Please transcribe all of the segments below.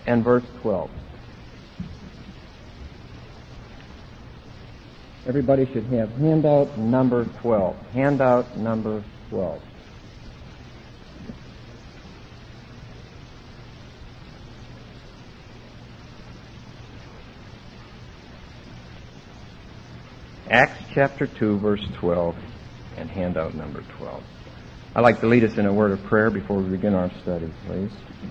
and verse 12. Everybody should have handout number 12. Handout number 12. Acts chapter 2, verse 12, and handout number 12. I'd like to lead us in a word of prayer before we begin our study, please.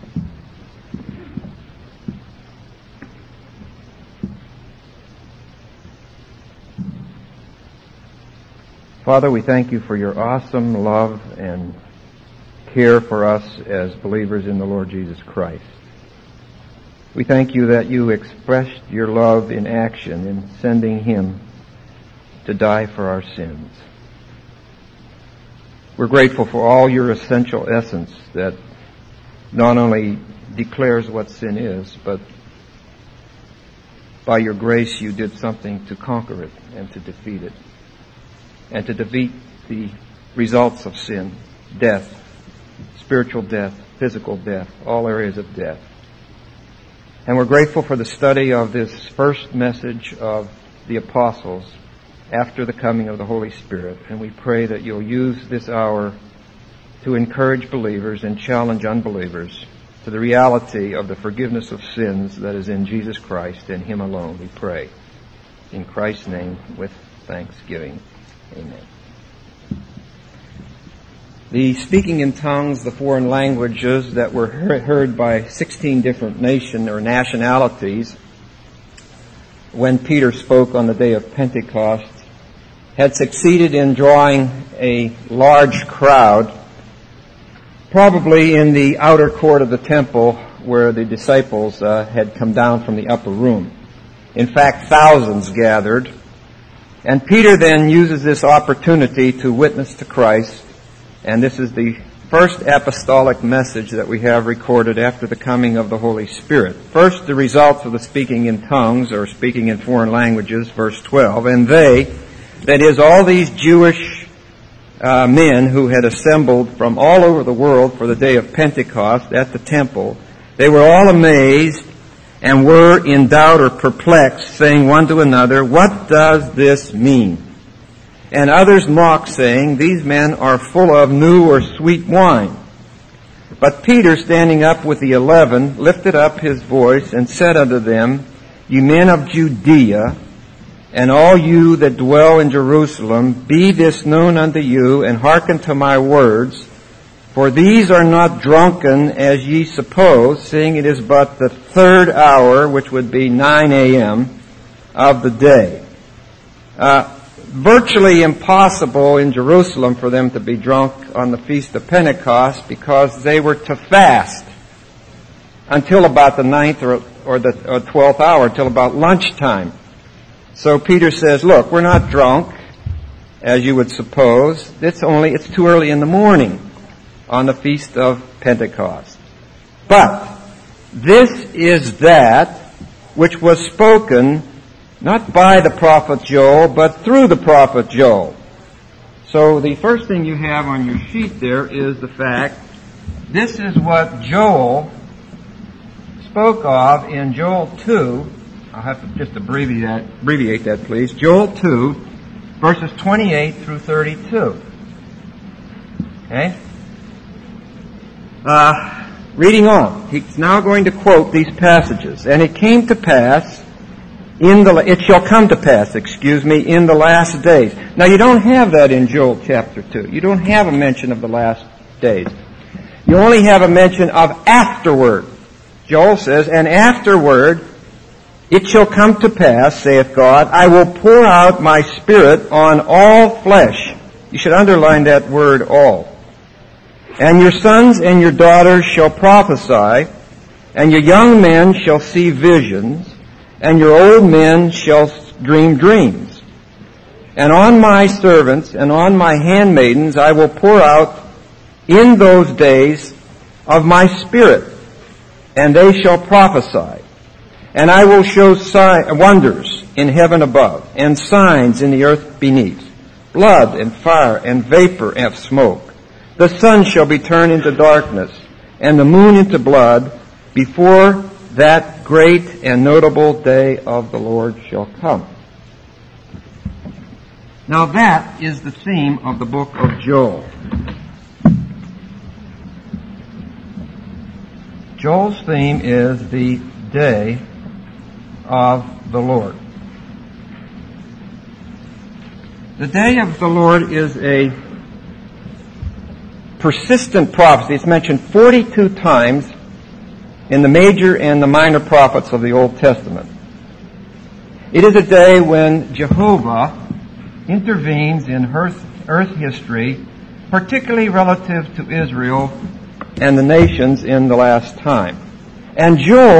Father, we thank you for your awesome love and care for us as believers in the Lord Jesus Christ. We thank you that you expressed your love in action in sending him to die for our sins. We're grateful for all your essential essence that not only declares what sin is, but by your grace you did something to conquer it and to defeat it, and to defeat the results of sin, death, spiritual death, physical death, all areas of death. And we're grateful for the study of this first message of the apostles after the coming of the Holy Spirit. And we pray that you'll use this hour to encourage believers and challenge unbelievers to the reality of the forgiveness of sins that is in Jesus Christ and him alone, we pray. In Christ's name, with thanksgiving. Amen. The speaking in tongues, the foreign languages that were heard by 16 different nationalities when Peter spoke on the day of Pentecost had succeeded in drawing a large crowd, probably in the outer court of the temple where the disciples had come down from the upper room. In fact, thousands gathered. And Peter then uses this opportunity to witness to Christ, and this is the first apostolic message that we have recorded after the coming of the Holy Spirit. First, the results of the speaking in tongues, or speaking in foreign languages, verse 12. And they, that is, all these Jewish men who had assembled from all over the world for the day of Pentecost at the temple, they were all amazed and were in doubt or perplexed, saying one to another, "What does this mean?" And others mocked, saying, "These men are full of new or sweet wine." But Peter, standing up with the 11, lifted up his voice and said unto them, "Ye men of Judea, and all you that dwell in Jerusalem, be this known unto you, and hearken to my words. For these are not drunken as ye suppose, seeing it is but the third hour, which would be 9 a.m. of the day." Virtually impossible in Jerusalem for them to be drunk on the Feast of Pentecost, because they were to fast until about the 9th or the 12th hour, till about lunchtime. So Peter says, look, we're not drunk, as you would suppose. It's too early in the morning on the Feast of Pentecost. But this is that which was spoken not by the prophet Joel, but through the prophet Joel. So the first thing you have on your sheet there is the fact, this is what Joel spoke of in Joel 2. I'll have to just abbreviate that, please. Joel 2, verses 28 through 32. Okay? Reading on. He's now going to quote these passages. And it came to pass, it shall come to pass, in the last days. Now you don't have that in Joel chapter 2. You don't have a mention of the last days. You only have a mention of afterward. Joel says, and afterward, it shall come to pass, saith God, I will pour out my Spirit on all flesh. You should underline that word all. And your sons and your daughters shall prophesy, and your young men shall see visions, and your old men shall dream dreams. And on my servants and on my handmaidens I will pour out in those days of my Spirit, and they shall prophesy. And I will show wonders in heaven above, and signs in the earth beneath, blood and fire and vapor of smoke. The sun shall be turned into darkness, and the moon into blood, before that great and notable day of the Lord shall come. Now that is the theme of the book of Joel. Joel's theme is the day of the Lord. The day of the Lord is a persistent prophecy. It's mentioned 42 times in the major and the minor prophets of the Old Testament. It is a day when Jehovah intervenes in earth history, particularly relative to Israel and the nations in the last time. And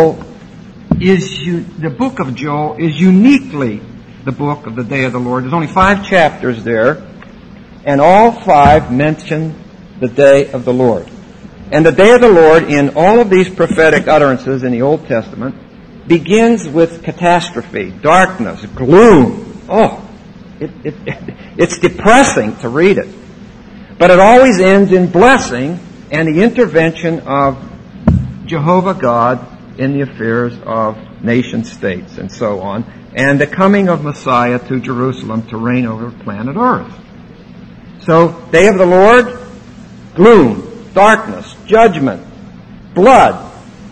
the book of Joel is uniquely the book of the day of the Lord. There's only 5 chapters there, and all 5 mention the day of the Lord. And the day of the Lord in all of these prophetic utterances in the Old Testament begins with catastrophe, darkness, gloom. It's depressing to read it. But it always ends in blessing and the intervention of Jehovah God in the affairs of nation states and so on, and the coming of Messiah to Jerusalem to reign over planet Earth. So, day of the Lord, gloom, darkness, judgment, blood,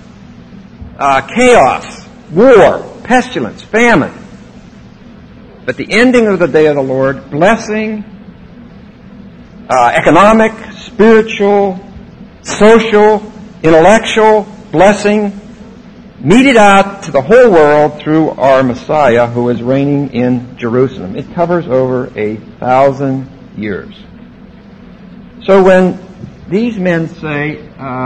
chaos, war, pestilence, famine. But the ending of the day of the Lord, blessing, economic, spiritual, social, intellectual blessing, meted out to the whole world through our Messiah who is reigning in Jerusalem. It covers over 1,000 years. So when these men say,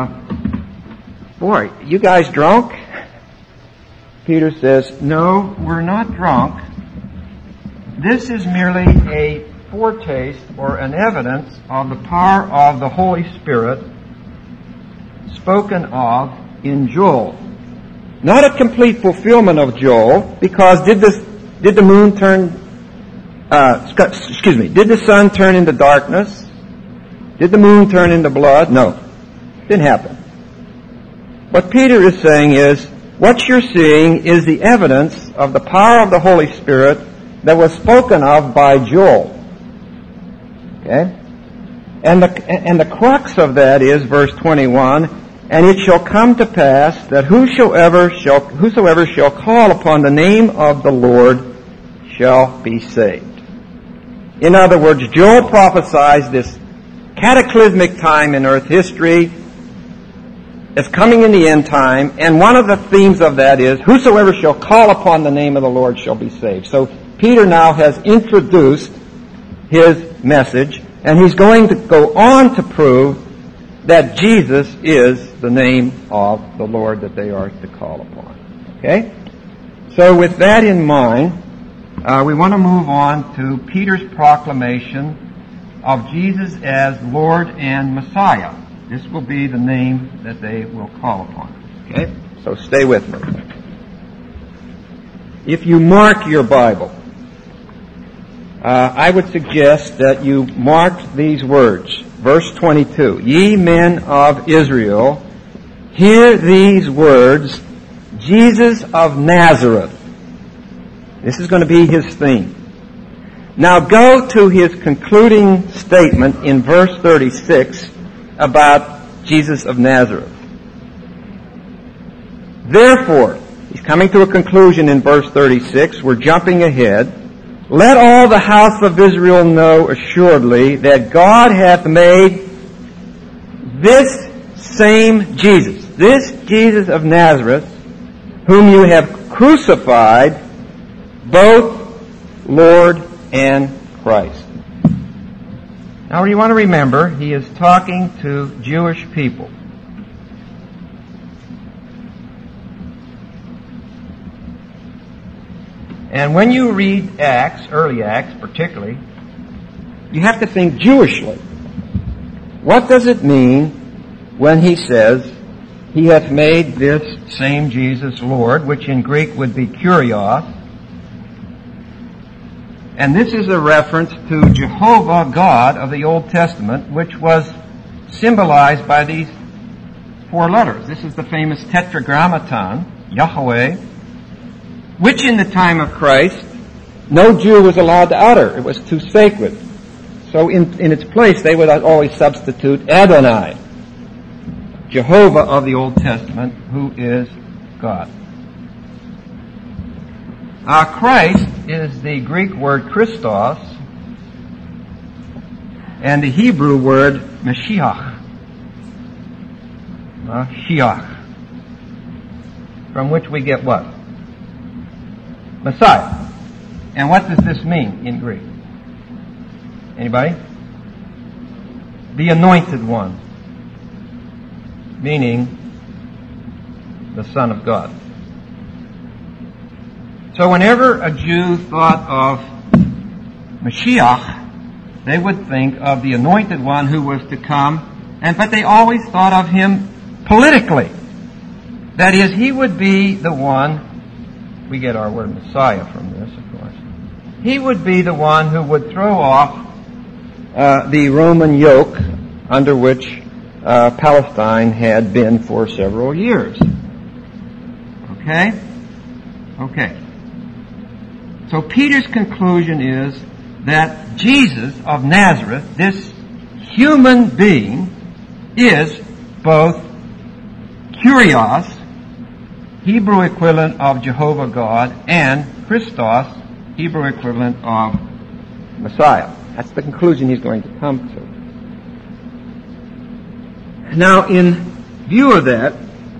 boy, you guys drunk? Peter says, no, we're not drunk. This is merely a foretaste or an evidence of the power of the Holy Spirit spoken of in Joel. Not a complete fulfillment of Joel, because did the sun turn into darkness? Did the moon turn into blood? No. Didn't happen. What Peter is saying is, what you're seeing is the evidence of the power of the Holy Spirit that was spoken of by Joel. Okay? And the crux of that is verse 21, and it shall come to pass that whosoever shall call upon the name of the Lord shall be saved. In other words, Joel prophesies this cataclysmic time in earth history that's coming in the end time, and one of the themes of that is, whosoever shall call upon the name of the Lord shall be saved. So Peter now has introduced his message, and he's going to go on to prove that Jesus is the name of the Lord that they are to call upon. Okay? So with that in mind, we want to move on to Peter's proclamation of Jesus as Lord and Messiah. This will be the name that they will call upon. Okay? So stay with me. If you mark your Bible, I would suggest that you mark these words. Verse 22, ye men of Israel, hear these words, Jesus of Nazareth. This is going to be his theme. Now go to his concluding statement in verse 36 about Jesus of Nazareth. Therefore, he's coming to a conclusion in verse 36. We're jumping ahead. Let all the house of Israel know assuredly that God hath made this same Jesus, this Jesus of Nazareth, whom you have crucified, both Lord and Christ. Now you want to remember, he is talking to Jewish people. And when you read Acts, early Acts particularly, you have to think Jewishly. What does it mean when he says, he hath made this same Jesus Lord, which in Greek would be Kurios? And this is a reference to Jehovah God of the Old Testament, which was symbolized by these 4 letters. This is the famous Tetragrammaton, Yahweh, which in the time of Christ no Jew was allowed to utter. It was too sacred. So in its place they would always substitute Adonai, Jehovah of the Old Testament, who is God. Christ is the Greek word Christos and the Hebrew word Mashiach. Mashiach. From which we get what? Messiah. And what does this mean in Greek? Anybody? The anointed one. Meaning the Son of God. So whenever a Jew thought of Mashiach, they would think of the anointed one who was to come, but they always thought of him politically. That is, he would be the one, we get our word Messiah from this, of course. He would be the one who would throw off the Roman yoke under which Palestine had been for several years. Okay? Okay. So Peter's conclusion is that Jesus of Nazareth, this human being, is both Kyrios, Hebrew equivalent of Jehovah God, and Christos, Hebrew equivalent of Messiah. That's the conclusion he's going to come to. Now, in view of that,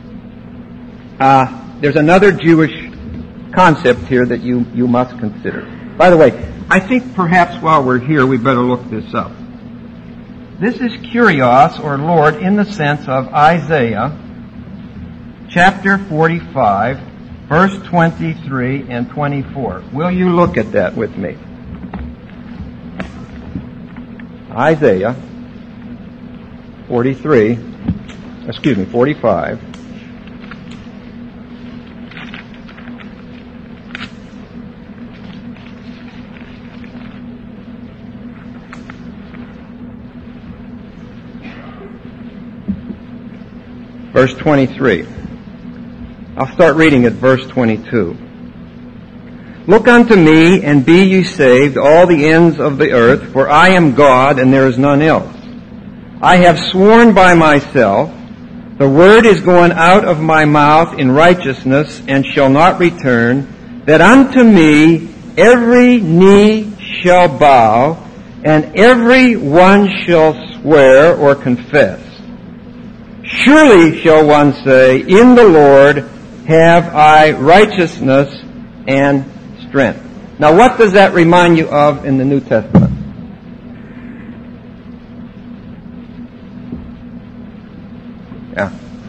there's another Jewish concept here that you must consider. By the way, I think perhaps while we're here we better look this up. This is Kyrios, or Lord, in the sense of Isaiah chapter 45, verse 23 and 24. Will you look at that with me? Isaiah 45. Verse 23. I'll start reading at verse 22. Look unto me, and be ye saved, all the ends of the earth, for I am God, and there is none else. I have sworn by myself, the word is going out of my mouth in righteousness, and shall not return, that unto me every knee shall bow, and every one shall swear or confess. Surely shall one say, in the Lord have I righteousness and strength. Now what does that remind you of in the New Testament? Yeah.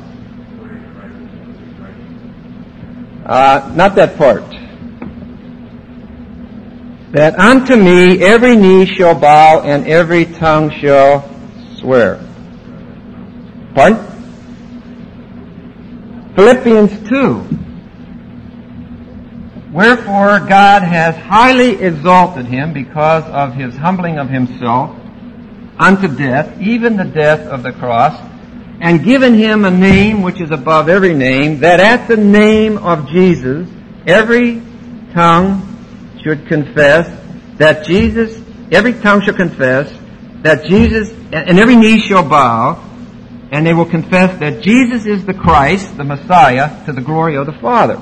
Not that part. That unto me every knee shall bow and every tongue shall swear. Pardon? Philippians 2. Wherefore God has highly exalted him because of his humbling of himself unto death, even the death of the cross, and given him a name which is above every name, that at the name of Jesus every tongue should confess that Jesus, every tongue shall confess that Jesus, and every knee shall bow, and they will confess that Jesus is the Christ, the Messiah, to the glory of the Father.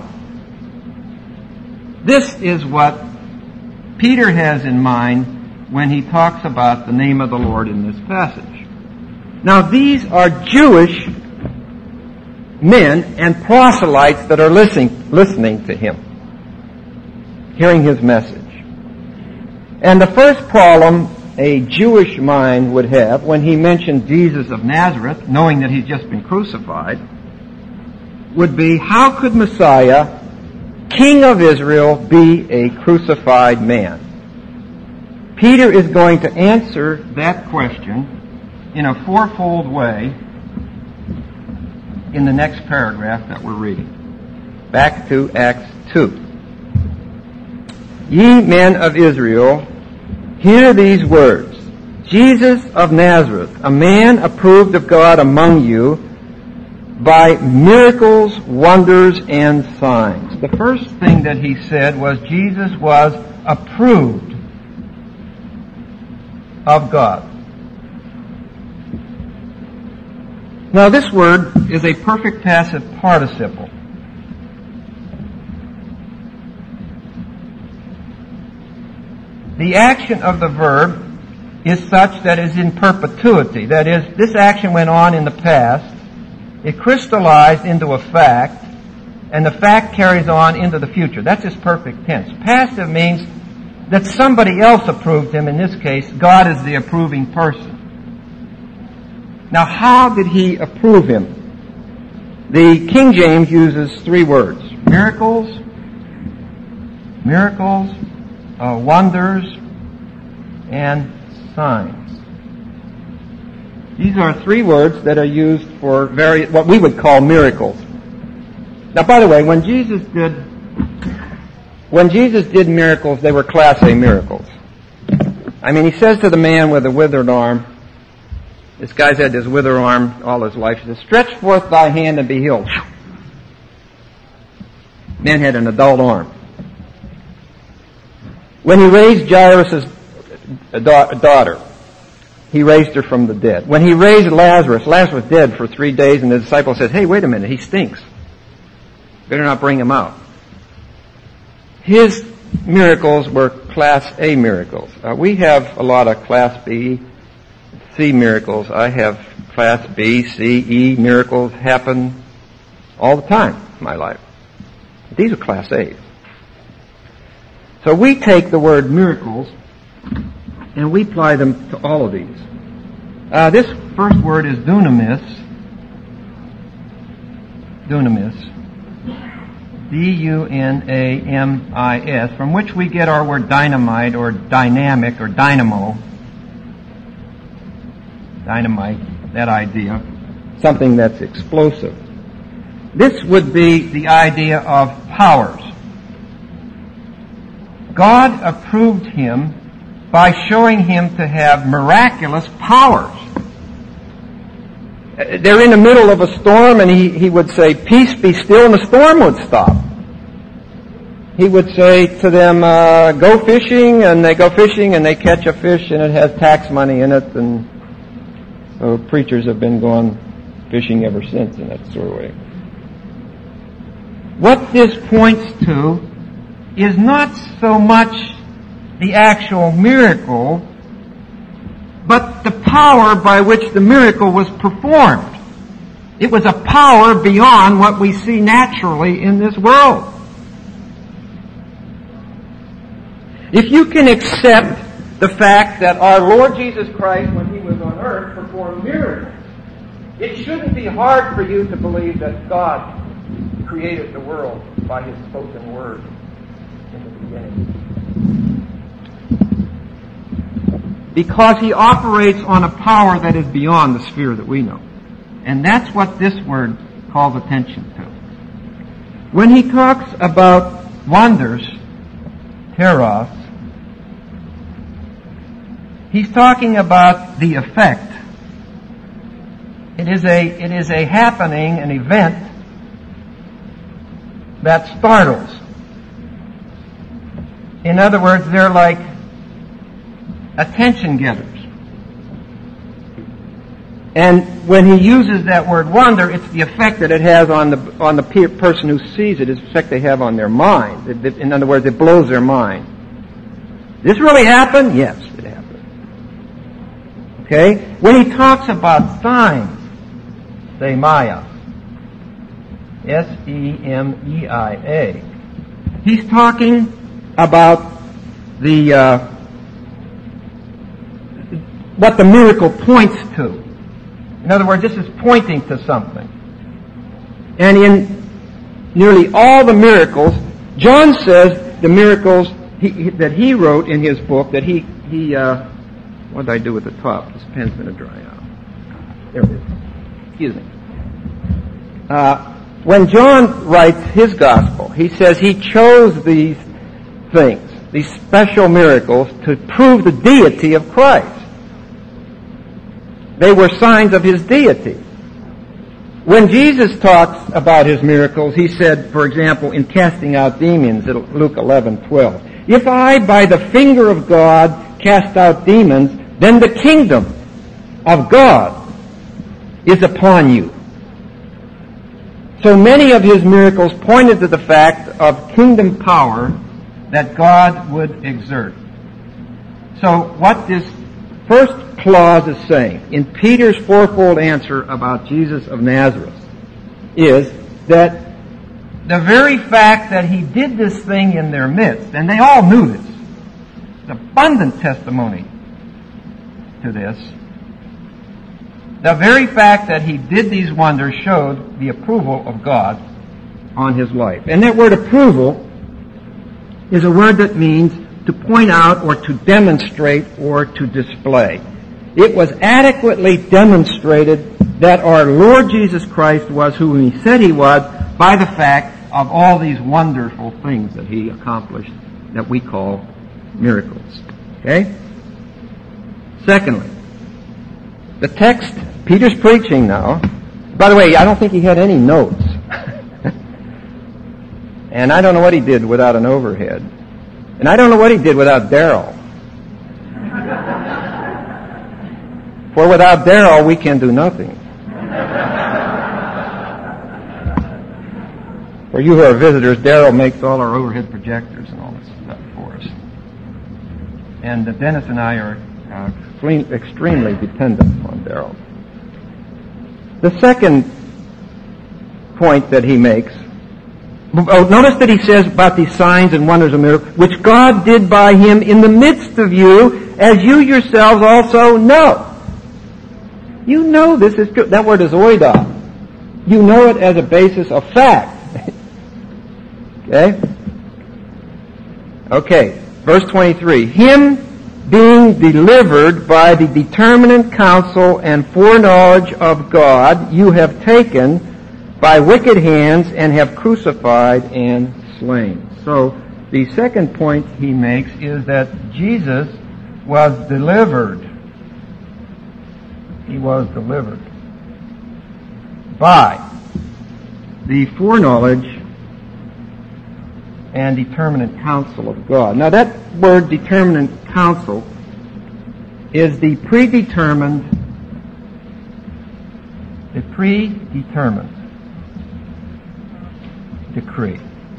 This is what Peter has in mind when he talks about the name of the Lord in this passage. Now, these are Jewish men and proselytes that are listening to him, hearing his message. And the first problem a Jewish mind would have when he mentioned Jesus of Nazareth, knowing that he's just been crucified, would be, how could Messiah, King of Israel, be a crucified man? Peter is going to answer that question in a fourfold way in the next paragraph that we're reading. Back to Acts 2. Ye men of Israel, hear these words. Jesus of Nazareth, a man approved of God among you, by miracles, wonders, and signs. The first thing that he said was Jesus was approved of God. Now this word is a perfect passive participle. The action of the verb is such that it is in perpetuity. That is, this action went on in the past, it crystallized into a fact, and the fact carries on into the future. That's his perfect tense. Passive means that somebody else approved him. In this case, God is the approving person. Now, how did he approve him? The King James uses three words: miracles, wonders, and signs. These are three words that are used for what we would call miracles. Now, by the way, when Jesus did miracles, they were Class A miracles. I mean, he says to the man with the withered arm, this guy's had this withered arm all his life. He says, "Stretch forth thy hand and be healed." Man had an adult arm. When he raised Jairus' daughter, he raised her from the dead. When he raised Lazarus was dead for 3 days, and the disciple said, "Hey, wait a minute, he stinks. Better not bring him out." His miracles were Class A miracles. We have a lot of Class B, C miracles. I have Class B, C, E miracles happen all the time in my life. These are Class A's. So we take the word miracles and we apply them to all of these. This first word is dunamis. Dunamis. D-U-N-A-M-I-S, from which we get our word dynamite or dynamic or dynamo. Dynamite, that idea. Something that's explosive. This would be the idea of powers. God approved him by showing him to have miraculous powers. They're in the middle of a storm, and he would say, "Peace, be still," and the storm would stop. He would say to them, "Go fishing," and they go fishing, and they catch a fish, and it has tax money in it, and so preachers have been going fishing ever since in that sort of way. What this points to is not so much the actual miracle, but the power by which the miracle was performed. It was a power beyond what we see naturally in this world. If you can accept the fact that our Lord Jesus Christ, when he was on earth, performed miracles, it shouldn't be hard for you to believe that God created the world by his spoken word in the beginning. Because he operates on a power that is beyond the sphere that we know. And that's what this word calls attention to. When he talks about wonders, teros, he's talking about the effect. It is a happening, an event that startles. In other words, they're like attention getters. And when he uses that word wonder, it's the effect that it has on the person who sees it, it's the effect they have on their mind. In other words, it blows their mind. This really happened? Yes, it happened. Okay? When he talks about signs, Semia, S-E-M-E-I-A, he's talking about what the miracle points to. In other words, this is pointing to something. And in nearly all the miracles, John says the miracles that he wrote in his book, that he what did I do with the top? This pen's going to dry out. There it is. Excuse me. When John writes his gospel, he says he chose these things, these special miracles, to prove the deity of Christ. They were signs of his deity. When Jesus talks about his miracles, he said, for example, in casting out demons, in Luke 11:12, "If I, by the finger of God, cast out demons, then the kingdom of God is upon you." So many of his miracles pointed to the fact of kingdom power that God would exert. So what this first clause is saying in Peter's fourfold answer about Jesus of Nazareth is that the very fact that he did this thing in their midst, and they all knew this, abundant testimony to this, the very fact that he did these wonders showed the approval of God on his life. And that word approval is a word that means to point out or to demonstrate or to display. It was adequately demonstrated that our Lord Jesus Christ was who he said he was by the fact of all these wonderful things that he accomplished that we call miracles. Okay? Secondly, the text, Peter's preaching now. By the way, I don't think he had any notes. And I don't know what he did without an overhead. And I don't know what he did without Darrell. For without Darrell, we can do nothing. For you who are visitors, Darrell makes all our overhead projectors and all this stuff for us. And Dennis and I are extremely dependent on Darrell. The second point that he makes, notice that he says about these signs and wonders and miracles, which God did by him in the midst of you, as you yourselves also know. You know this is true. That word is oida. You know it as a basis of fact. Okay, verse 23. Him being delivered by the determinate counsel and foreknowledge of God, you have taken by wicked hands and have crucified and slain. So the second point he makes is that Jesus was delivered. He was delivered by the foreknowledge and determinate counsel of God. Now that word determinate counsel is the predetermined decree.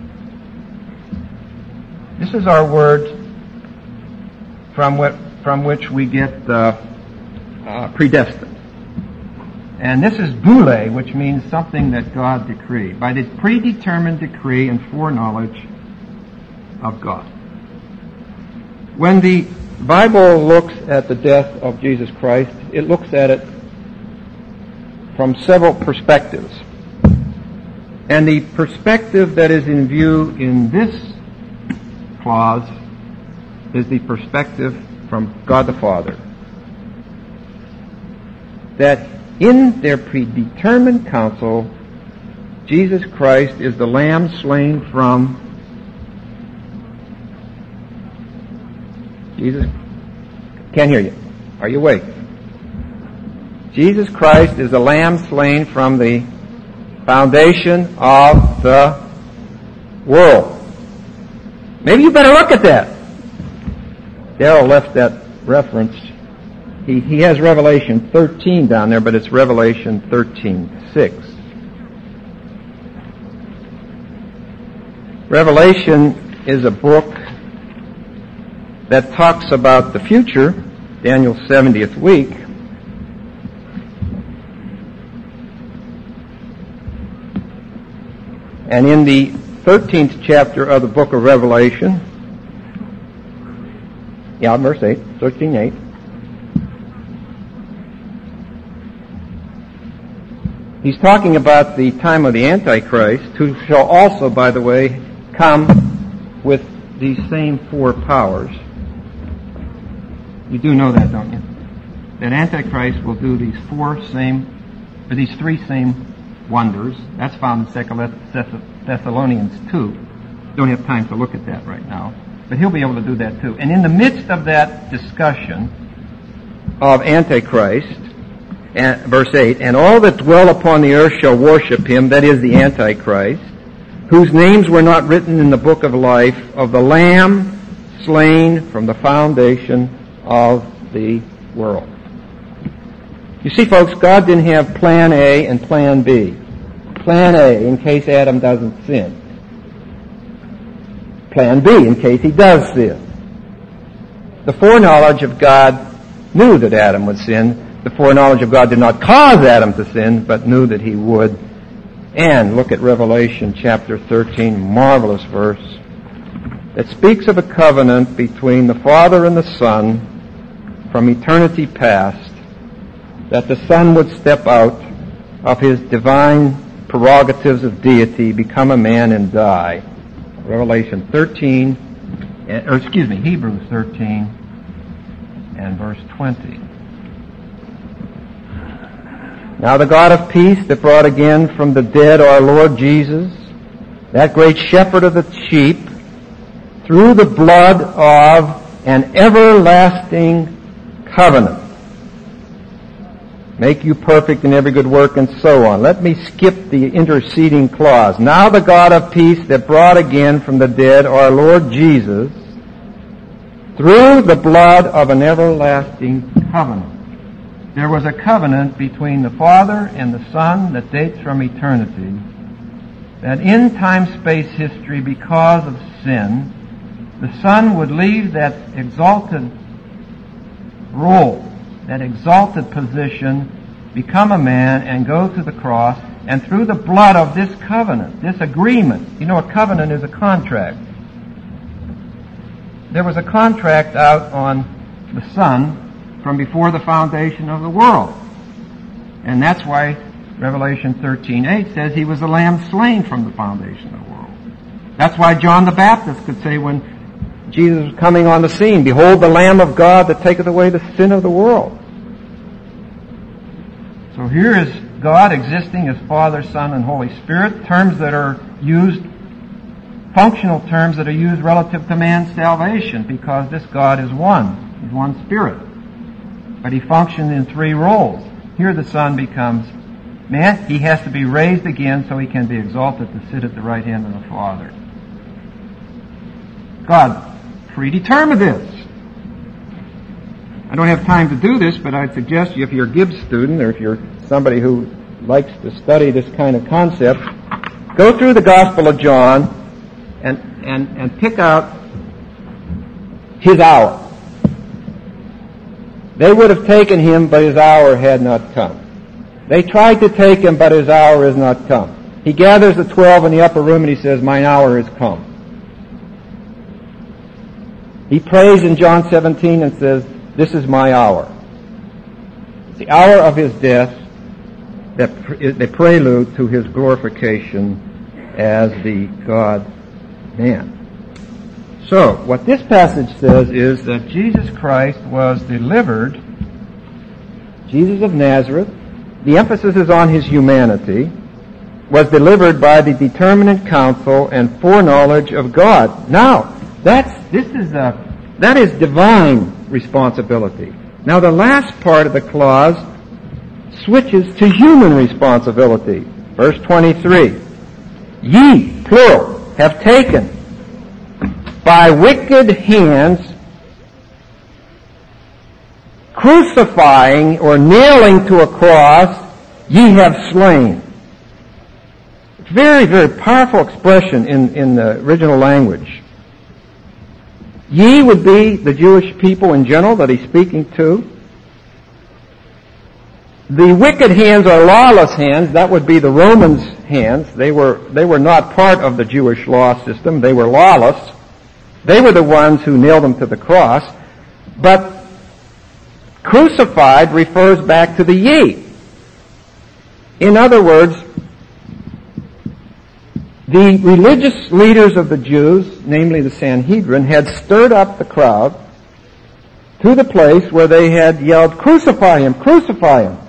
This is our word from which we get predestined. And this is boule, which means something that God decreed. By the predetermined decree and foreknowledge of God. When the Bible looks at the death of Jesus Christ, it looks at it from several perspectives. And the perspective that is in view in this clause is the perspective from God the Father. That in their predetermined counsel, Jesus Christ is the Lamb slain from Jesus. Can't hear you. Are you awake? Jesus Christ is the Lamb slain from the foundation of the world. Maybe you better look at that. Darrell left that reference. He has Revelation 13 down there, but it's Revelation 13:6. Revelation is a book that talks about the future, Daniel's 70th week. And in the 13th chapter of the book of Revelation, verse 8, 13:8, he's talking about the time of the Antichrist, who shall also, by the way, come with these same four powers. You do know that, don't you? That Antichrist will do these three same wonders. That's found in 2 Thessalonians 2. Don't have time to look at that right now. But he'll be able to do that too. And in the midst of that discussion of Antichrist, And, verse 8, and all that dwell upon the earth shall worship him, that is the Antichrist, whose names were not written in the book of life of the Lamb slain from the foundation of the world. You see, folks, God didn't have plan A and plan B. Plan A, in case Adam doesn't sin. Plan B, in case he does sin. The foreknowledge of God knew that Adam would sin. The foreknowledge of God did not cause Adam to sin, but knew that he would. And look at Revelation chapter 13, marvelous verse, that speaks of a covenant between the Father and the Son from eternity past, that the Son would step out of his divine prerogatives of deity, become a man and die. Revelation 13, Hebrews 13 and verse 20. Now the God of peace that brought again from the dead our Lord Jesus, that great shepherd of the sheep, through the blood of an everlasting covenant, make you perfect in every good work, and so on. Let me skip the interceding clause. Now the God of peace that brought again from the dead our Lord Jesus, through the blood of an everlasting covenant. There was a covenant between the Father and the Son that dates from eternity, that in time-space history, because of sin, the Son would leave that exalted role, that exalted position, become a man and go to the cross, and through the blood of this covenant, this agreement, you know, a covenant is a contract. There was a contract out on the Son from before the foundation of the world. And that's why Revelation 13:8 says he was the lamb slain from the foundation of the world. That's why John the Baptist could say when Jesus was coming on the scene, behold the Lamb of God that taketh away the sin of the world. So here is God existing as Father, Son, and Holy Spirit, terms that are used, functional terms that are used relative to man's salvation, because this God is one. He's one Spirit. But he functioned in three roles. Here the Son becomes man. He has to be raised again so he can be exalted to sit at the right hand of the Father. God predetermined this. I don't have time to do this, but I'd suggest you, if you're a Gibbs student or if you're somebody who likes to study this kind of concept, go through the Gospel of John and pick out his hour. They would have taken him, but his hour had not come. They tried to take him, but his hour has not come. He gathers the 12 in the upper room and he says, mine hour has come. He prays in John 17 and says, this is my hour. It's the hour of his death, the prelude to his glorification as the God-man. So, what this passage says is that Jesus Christ was delivered, Jesus of Nazareth, the emphasis is on his humanity, was delivered by the determinate counsel and foreknowledge of God. Now, that is divine responsibility. Now, the last part of the clause switches to human responsibility. Verse 23, ye, plural, have taken by wicked hands, crucifying or nailing to a cross, ye have slain. Very, very powerful expression in the original language. Ye would be the Jewish people in general that he's speaking to. The wicked hands are lawless hands. That would be the Romans' hands. They were not part of the Jewish law system. They were lawless. They were the ones who nailed him to the cross. But crucified refers back to the ye. In other words, the religious leaders of the Jews, namely the Sanhedrin, had stirred up the crowd to the place where they had yelled, crucify him, crucify him.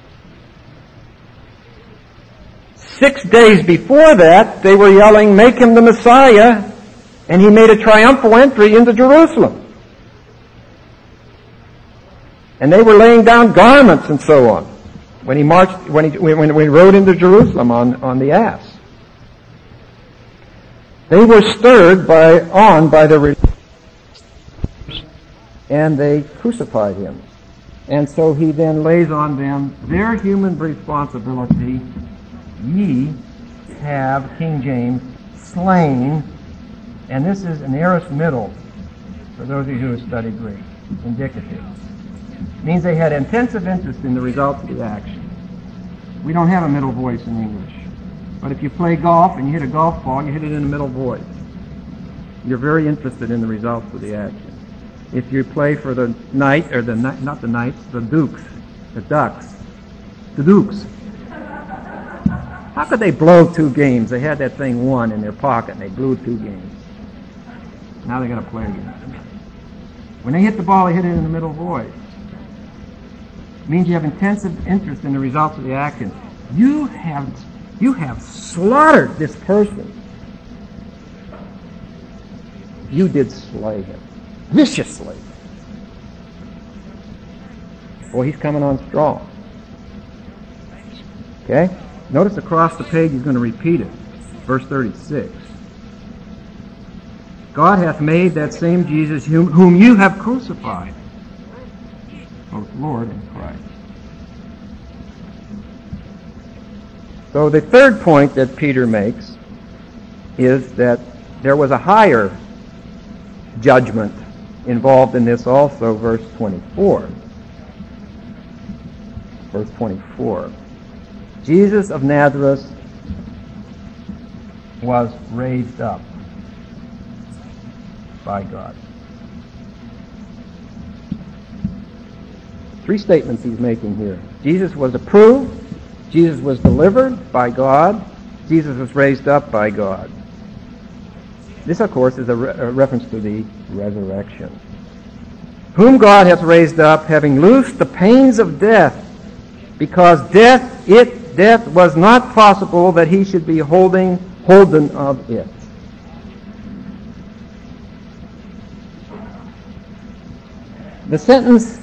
6 days before that, they were yelling, make him the Messiah, and he made a triumphal entry into Jerusalem. And they were laying down garments and so on. when he rode into Jerusalem on the ass. They were stirred by the religious, and they crucified him. And so he then lays on them their human responsibility. Ye have, King James, slain, and this is an aorist middle for those of you who have studied Greek, indicative. It means they had intensive interest in the results of the action. We don't have a middle voice in English. But if you play golf and you hit a golf ball, you hit it in the middle voice. You're very interested in the results of the action. If you play for the Knight, or not the Knights, the Dukes, the Ducks. How could they blow 2 games? They had that thing won in their pocket and they blew 2 games. Now they got to play again. When they hit the ball, they hit it in the middle voice. It means you have intensive interest in the results of the action. You have slaughtered this person. You did slay him. Viciously. Boy, he's coming on strong. Okay? Notice across the page he's going to repeat it. Verse 36. God hath made that same Jesus whom you have crucified, both Lord and Christ. So the third point that Peter makes is that there was a higher judgment involved in this also, verse 24. Verse 24. Jesus of Nazareth was raised up by God. 3 statements he's making here. Jesus was approved. Jesus was delivered by God. Jesus was raised up by God. This, of course, is a reference to the resurrection. Whom God hath raised up, having loosed the pains of death, because death was not possible that he should be holden of it. The sentence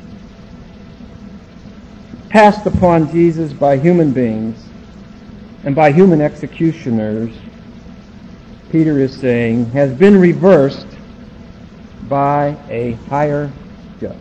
passed upon Jesus by human beings and by human executioners, Peter is saying, has been reversed by a higher judge.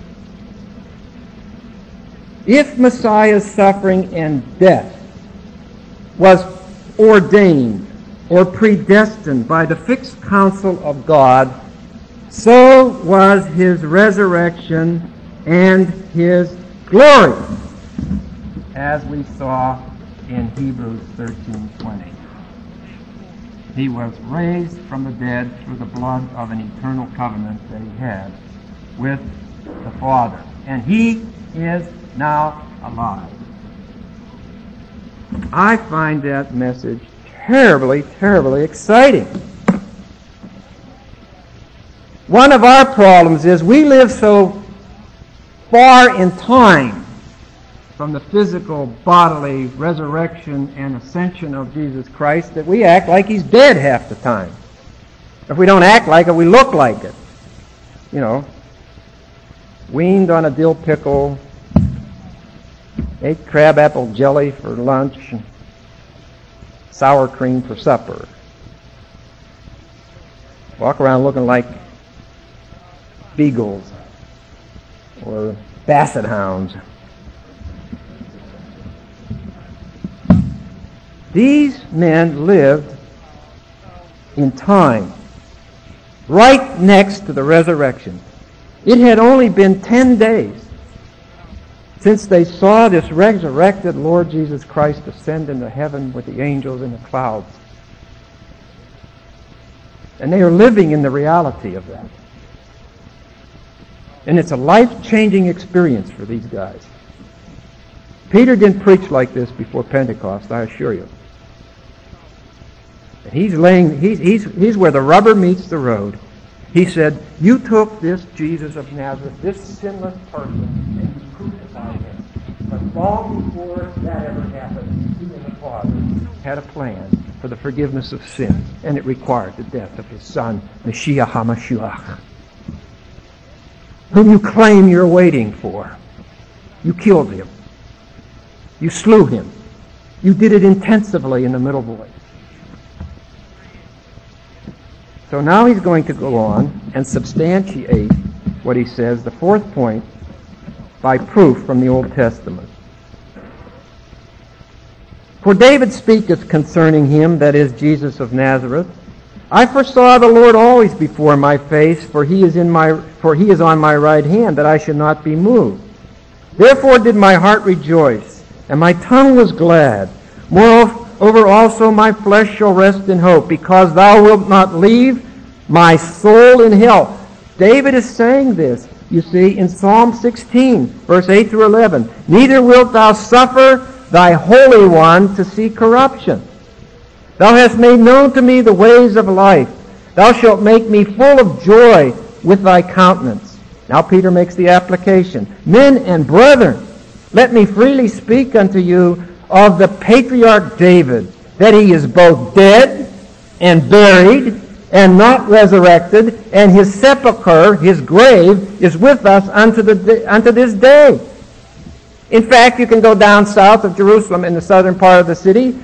If Messiah's suffering and death was ordained or predestined by the fixed counsel of God, so was his resurrection and his glory, as we saw in Hebrews 13:20. He was raised from the dead through the blood of an eternal covenant that he had with the Father. And he is now alive. I find that message terribly, terribly exciting. One of our problems is we live so far in time from the physical, bodily resurrection and ascension of Jesus Christ that we act like he's dead half the time. If we don't act like it, we look like it. You know, weaned on a dill pickle, ate crabapple jelly for lunch, and sour cream for supper. Walk around looking like beagles or basset hounds. These men lived in time, right next to the resurrection. It had only been 10 days since they saw this resurrected Lord Jesus Christ ascend into heaven with the angels in the clouds. And they are living in the reality of that. And it's a life-changing experience for these guys. Peter didn't preach like this before Pentecost, I assure you. He's where the rubber meets the road. He said, you took this Jesus of Nazareth, this sinless person, and you crucified him. But long before that ever happened, he and the Father had a plan for the forgiveness of sins, and it required the death of his Son, Mashiach HaMashiach, whom you claim you're waiting for. You killed him. You slew him. You did it intensively in the middle voice. So now he's going to go on and substantiate what he says, the fourth point, by proof from the Old Testament. For David speaketh concerning him, that is Jesus of Nazareth, I foresaw the Lord always before my face, for he is on my right hand, that I should not be moved. Therefore did my heart rejoice, and my tongue was glad. Moreover also my flesh shall rest in hope, because thou wilt not leave my soul in hell. David is saying this, you see, in Psalm 16, verse 8 through 11. Neither wilt thou suffer thy Holy One to see corruption. Thou hast made known to me the ways of life. Thou shalt make me full of joy with thy countenance. Now Peter makes the application. Men and brethren, let me freely speak unto you of the patriarch David, that he is both dead and buried and not resurrected, and his sepulchre, his grave, is with us unto this day. In fact, you can go down south of Jerusalem in the southern part of the city,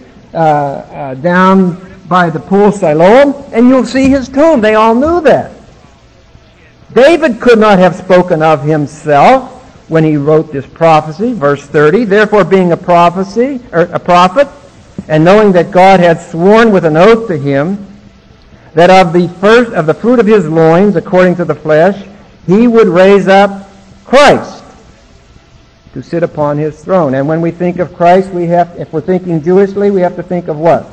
down by the pool Siloam, and you'll see his tomb. They all knew that. David could not have spoken of himself when he wrote this prophecy, verse 30. Therefore, being a prophet, and knowing that God had sworn with an oath to him that of the fruit of his loins, according to the flesh, he would raise up Christ to sit upon his throne. And when we think of Christ, if we're thinking Jewishly, we have to think of what?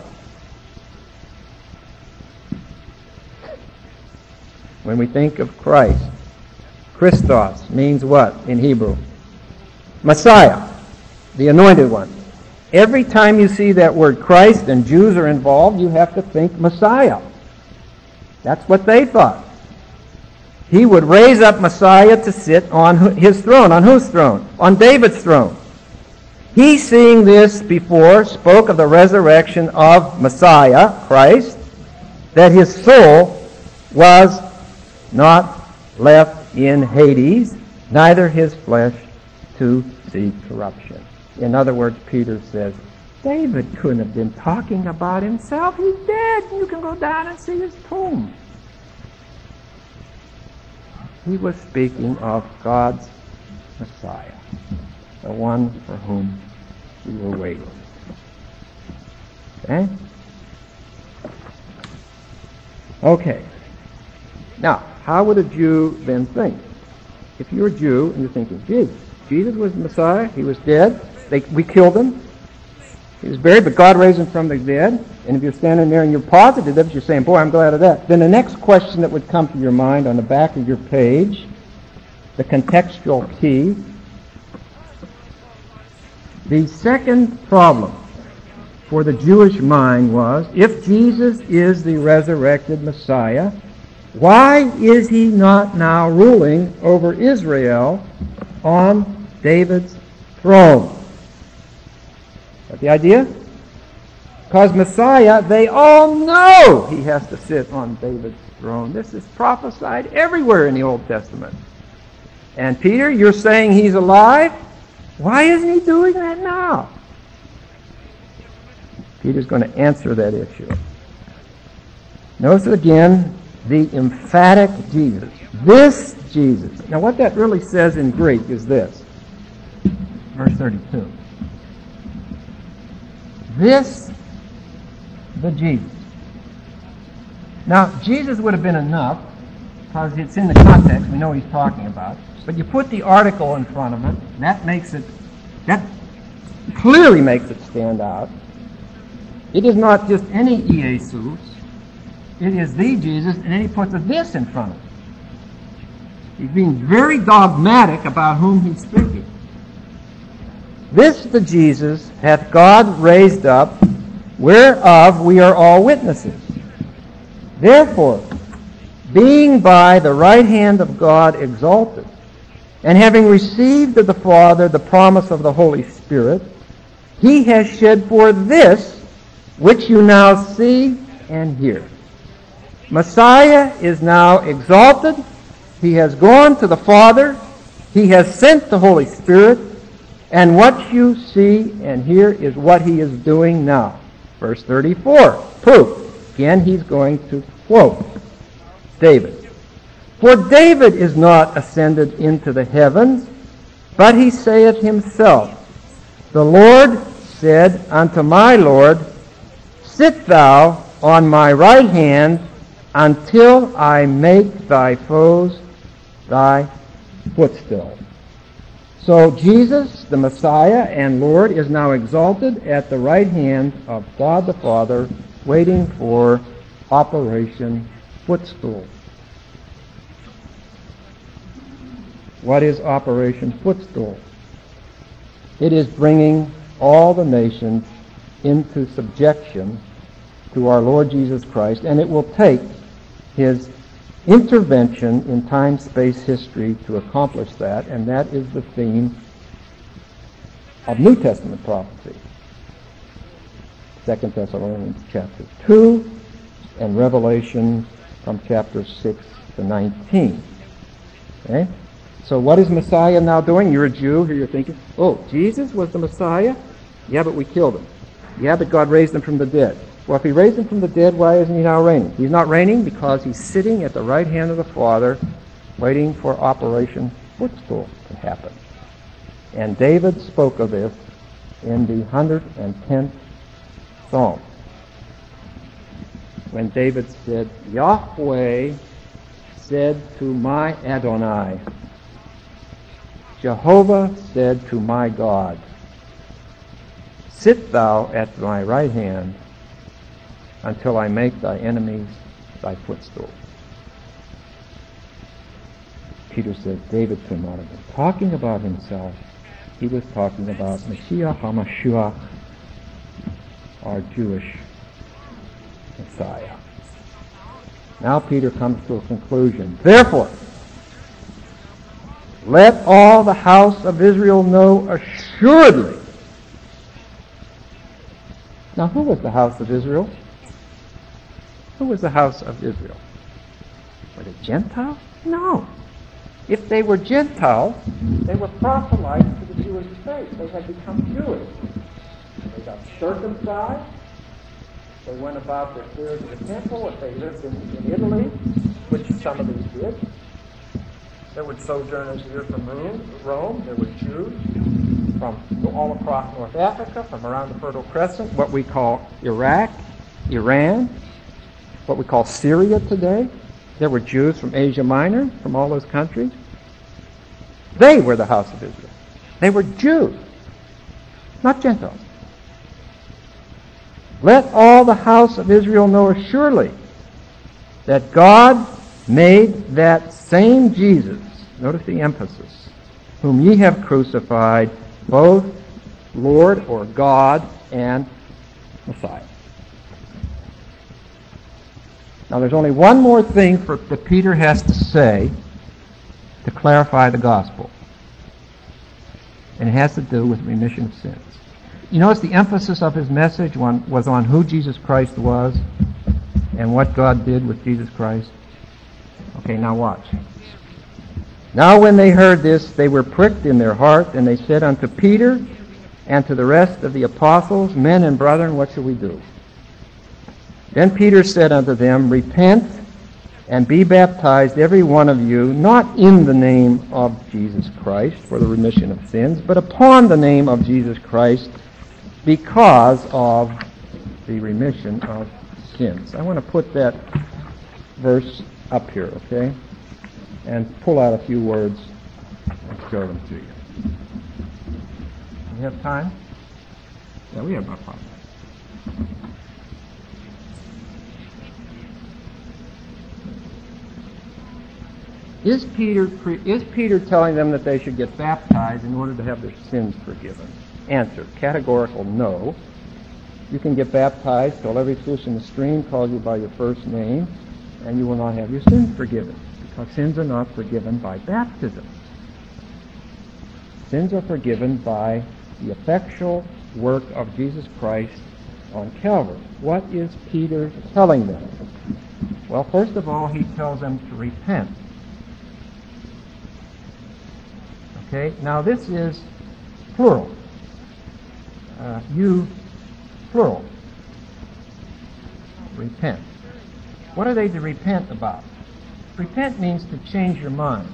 When we think of Christ, Christos means what in Hebrew? Messiah, the anointed one. Every time you see that word Christ and Jews are involved, you have to think Messiah. That's what they thought. He would raise up Messiah to sit on his throne. On whose throne? On David's throne. He, seeing this before, spoke of the resurrection of Messiah, Christ, that his soul was not left in Hades, neither his flesh to see corruption. In other words, Peter says, David couldn't have been talking about himself. He's dead. You can go down and see his tomb. He was speaking of God's Messiah, the one for whom we were waiting. Okay? Okay. Now, how would a Jew then think? If you're a Jew and you're thinking, Jesus was the Messiah, he was dead, we killed him, he was buried, but God raised him from the dead. And if you're standing there and you're positive, you're saying, boy, I'm glad of that. Then the next question that would come to your mind on the back of your page, the contextual key, the second problem for the Jewish mind was, if Jesus is the resurrected Messiah, why is he not now ruling over Israel on David's throne? Got the idea? Because Messiah, they all know he has to sit on David's throne. This is prophesied everywhere in the Old Testament. And Peter, you're saying he's alive? Why isn't he doing that now? Peter's going to answer that issue. Notice again the emphatic Jesus. This Jesus. Now what that really says in Greek is this. Verse 32. This, the Jesus. Now, Jesus would have been enough, because it's in the context, we know what he's talking about, but you put the article in front of it, that clearly makes it stand out. It is not just any Jesus, it is the Jesus, and then he puts a this in front of it. He's being very dogmatic about whom he's speaking. This the Jesus hath God raised up, whereof we are all witnesses. Therefore, being by the right hand of God exalted, and having received of the Father the promise of the Holy Spirit, he has shed forth this, which you now see and hear. Messiah is now exalted. He has gone to the Father. He has sent the Holy Spirit. And what you see and hear is what he is doing now. Verse 34, proof. Again, he's going to quote David. For David is not ascended into the heavens, but he saith himself, the Lord said unto my Lord, sit thou on my right hand until I make thy foes thy footstool. So Jesus, the Messiah and Lord, is now exalted at the right hand of God the Father, waiting for Operation Footstool. What is Operation Footstool? It is bringing all the nations into subjection to our Lord Jesus Christ, and it will take his intervention in time, space, history to accomplish that, and that is the theme of New Testament prophecy. 2 Thessalonians chapter 2 and Revelation from chapter 6 to 19. Okay? So what is Messiah now doing? You're a Jew, here you're thinking, oh, Jesus was the Messiah? Yeah, but we killed him. Yeah, but God raised him from the dead. Well, if he raised him from the dead, why isn't he now reigning? He's not reigning because he's sitting at the right hand of the Father, waiting for Operation Footstool to happen. And David spoke of this in the 110th Psalm, when David said, Yahweh said to my Adonai, Jehovah said to my God, sit thou at my right hand until I make thy enemies thy footstool. Peter said David could not have been talking about himself. He was talking about Mashiach HaMashiach, our Jewish Messiah. Now Peter comes to a conclusion. Therefore, let all the house of Israel know assuredly. Now, who was the house of Israel? Who was the house of Israel? Were they Gentiles? No. If they were Gentiles, they were proselytes to the Jewish faith. They had become Jewish. They got circumcised. They went about their affairs of the temple. If they lived in Italy, which some of these did, there were sojourners here from Rome. There were Jews from all across North Africa, from around the Fertile Crescent, what we call Iraq, Iran, what we call Syria today. There were Jews from Asia Minor, from all those countries. They were the house of Israel. They were Jews, not Gentiles. Let all the house of Israel know assuredly that God made that same Jesus, notice the emphasis, whom ye have crucified, both Lord or God and Messiah. Now there's only one more thing that Peter has to say to clarify the gospel. And it has to do with remission of sins. You notice the emphasis of his message was on who Jesus Christ was and what God did with Jesus Christ. Okay, now watch. Now when they heard this, they were pricked in their heart, and they said unto Peter and to the rest of the apostles, Men and brethren, what shall we do? Then Peter said unto them, Repent and be baptized every one of you, not in the name of Jesus Christ for the remission of sins, but upon the name of Jesus Christ because of the remission of sins. I want to put that verse up here, okay? And pull out a few words and show them to you. We have time? Yeah, we have about 5 minutes. Is Peter telling them that they should get baptized in order to have their sins forgiven? Answer, categorical no. You can get baptized till every fish in the stream calls you by your first name, and you will not have your sins forgiven, because sins are not forgiven by baptism. Sins are forgiven by the effectual work of Jesus Christ on Calvary. What is Peter telling them? Well, first of all, he tells them to repent. Okay, now this is plural. You, plural. Repent. What are they to repent about? Repent means to change your mind.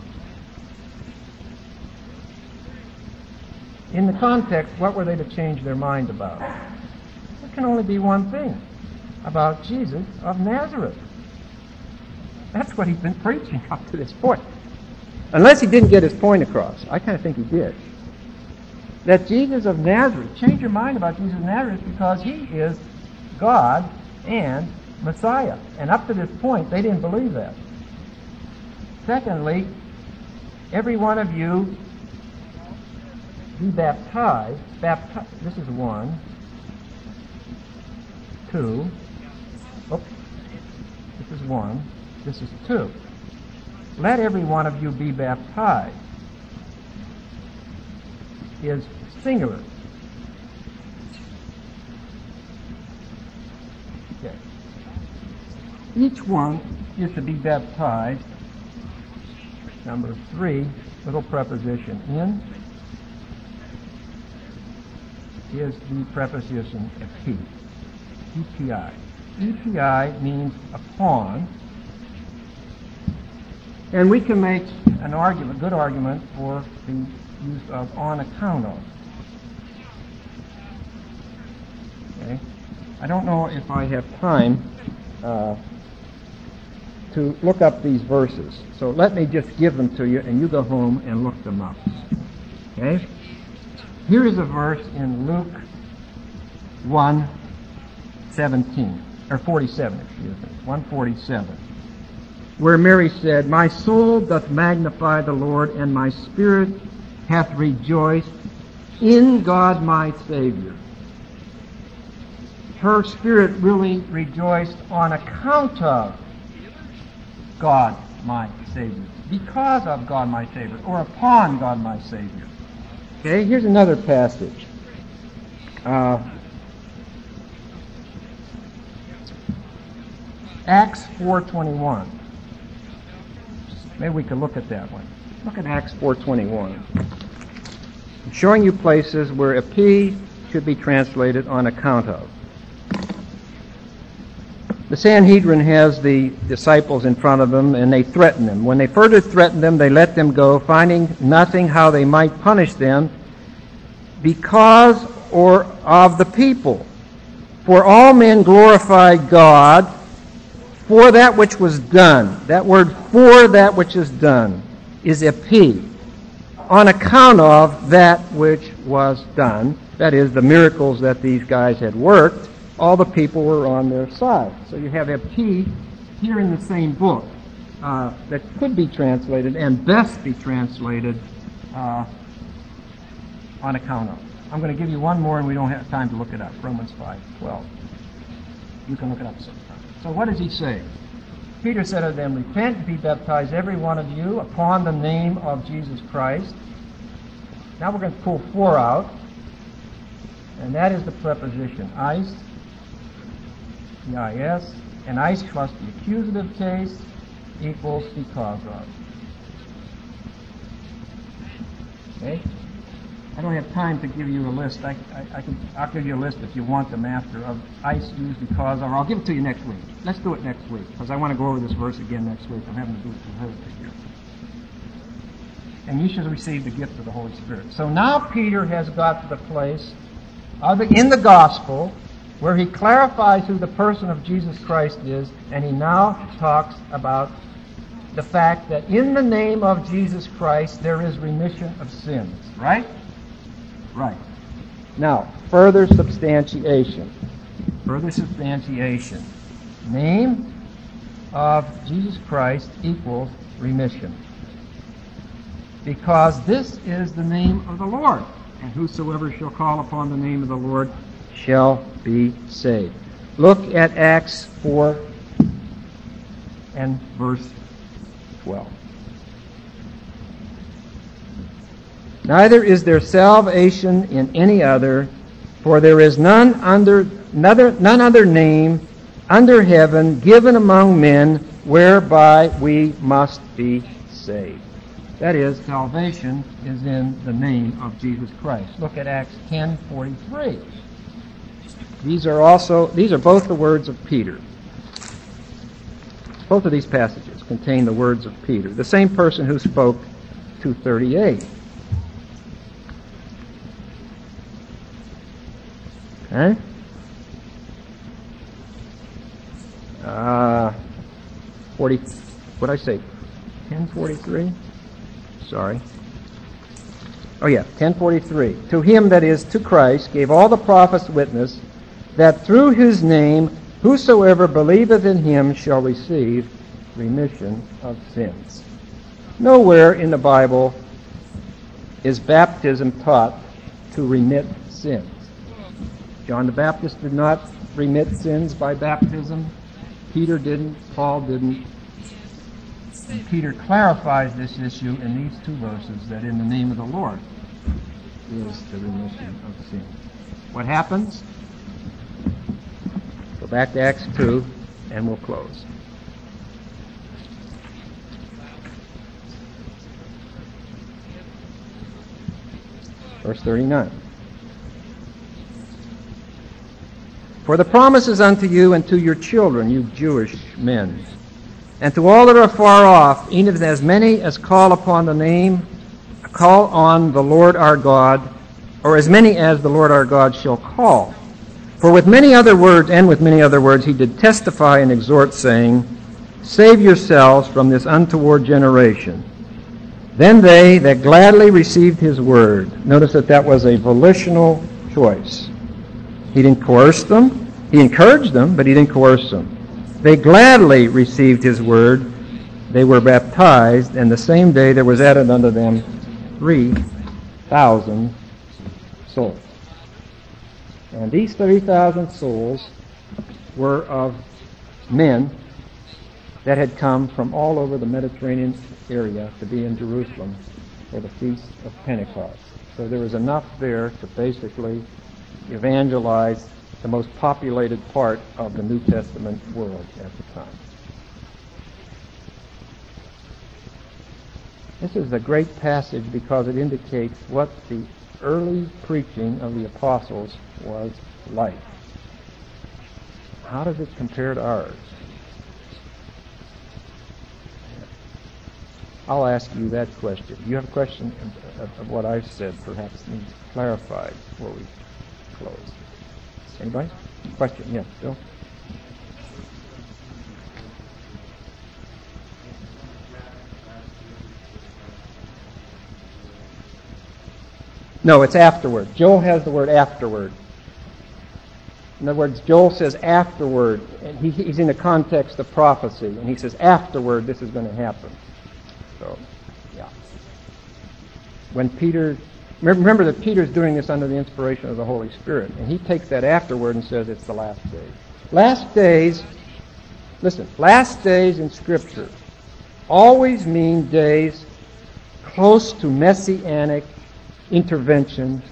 In the context, what were they to change their mind about? There can only be one thing. About Jesus of Nazareth. That's what he's been preaching up to this point. Unless he didn't get his point across. I kind of think he did. That Jesus of Nazareth, change your mind about Jesus of Nazareth because he is God and Messiah. And up to this point, they didn't believe that. Secondly, every one of you be baptized. This is 1, 2. Oops. This is 1. This is 2. Let every one of you be baptized is singular. Okay. Each one is to be baptized. Number 3, little preposition in is the preposition epi. EPI. EPI means upon. And we can make an argument, good argument, for the use of on account of. Okay? I don't know if I have time to look up these verses. So let me just give them to you, and you go home and look them up. Okay? Here is a verse in Luke 1:17, or 47, excuse me, 1:47, where Mary said, "My soul doth magnify the Lord, and my spirit hath rejoiced in God my Savior." Her spirit really rejoiced on account of God my Savior, because of God my Savior, or upon God my Savior. Okay, here's another passage. Acts 4:21. Maybe we could look at that one. Look at Acts 4:21. I'm showing you places where epi should be translated on account of. The Sanhedrin has the disciples in front of them, and they threaten them. When they further threaten them, they let them go, finding nothing how they might punish them because or of the people. For all men glorify God for that which was done. That word "for that which is done" is epi. On account of that which was done, that is, the miracles that these guys had worked, all the people were on their side. So you have epi here in the same book that could be translated and best be translated on account of. I'm going to give you one more, and we don't have time to look it up. Romans 5:12. You can look it up sometime. So what does he say? Peter said unto them, "Repent and be baptized, every one of you, upon the name of Jesus Christ." Now we're going to pull 4 out, and that is the preposition eis, E-I-S, and eis plus the accusative case equals because of. Okay? I don't have time to give you a list. I'll give you a list if you want them after of eis used because of. I'll give it to you next week. Let's do it next week because I want to go over this verse again next week. I'm having to do it for her this year. And you should receive the gift of the Holy Spirit. So now Peter has got to the place in the gospel where he clarifies who the person of Jesus Christ is, and he now talks about the fact that in the name of Jesus Christ there is remission of sins. Right? Right. Now, further substantiation. Further substantiation. Name of Jesus Christ equals remission. Because this is the name of the Lord. And whosoever shall call upon the name of the Lord shall be saved. Look at Acts 4 and verse 12. Neither is there salvation in any other, for there is none other name under heaven given among men whereby we must be saved. That is, salvation is in the name of Jesus Christ. Look at Acts 10:43. These are both the words of Peter. Both of these passages contain the words of Peter, the same person who spoke 2:38. Okay? 40. What did I say? 10:43. Sorry. Oh yeah, 10:43. To him, that is, to Christ, gave all the prophets witness that through his name whosoever believeth in him shall receive remission of sins. Nowhere in the Bible is baptism taught to remit sins. John the Baptist did not remit sins by baptism. Peter didn't. Paul didn't. And Peter clarifies this issue in these two verses, that in the name of the Lord is the remission of sins. What happens? Go back to Acts 2 and we'll close. Verse 39. For the promise is unto you and to your children, you Jewish men, and to all that are far off, even as many as call on the Lord our God, or as many as the Lord our God shall call. For with many other words he did testify and exhort, saying, Save yourselves from this untoward generation. Then they that gladly received his word. Notice that was a volitional choice. He didn't coerce them. He encouraged them, but he didn't coerce them. They gladly received his word. They were baptized, and the same day there was added unto them 3,000 souls. And these 3,000 souls were of men that had come from all over the Mediterranean area to be in Jerusalem for the Feast of Pentecost. So there was enough there to basically evangelize the most populated part of the New Testament world at the time. This is a great passage because it indicates what the early preaching of the apostles was like. How does it compare to ours? I'll ask you that question. You have a question of what I've said, perhaps needs clarified before we close. Anybody? Question? Yeah, Bill? No, it's afterward. Joel has the word afterward. In other words, Joel says afterward, and he's in the context of prophecy, and he says afterward this is going to happen. So, yeah. When Peter, remember that Peter's doing this under the inspiration of the Holy Spirit, and he takes that afterward and says it's the last days. Last days, listen, last days in Scripture always mean days close to messianic intervention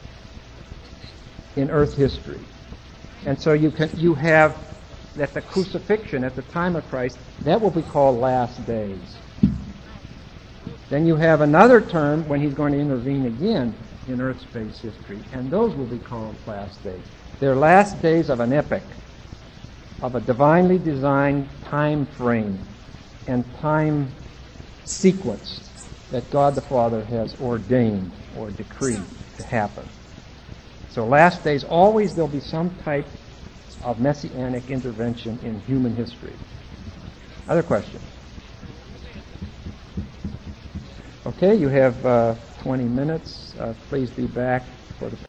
in earth history. And so you have that the crucifixion at the time of Christ, that will be called last days. Then you have another term when he's going to intervene again in earth space history, and those will be called last days. They're last days of an epoch, of a divinely designed time frame and time sequence that God the Father has ordained or decreed to happen. So last days, always there'll be some type of messianic intervention in human history. Other questions? Okay, you have 20 minutes. Please be back for the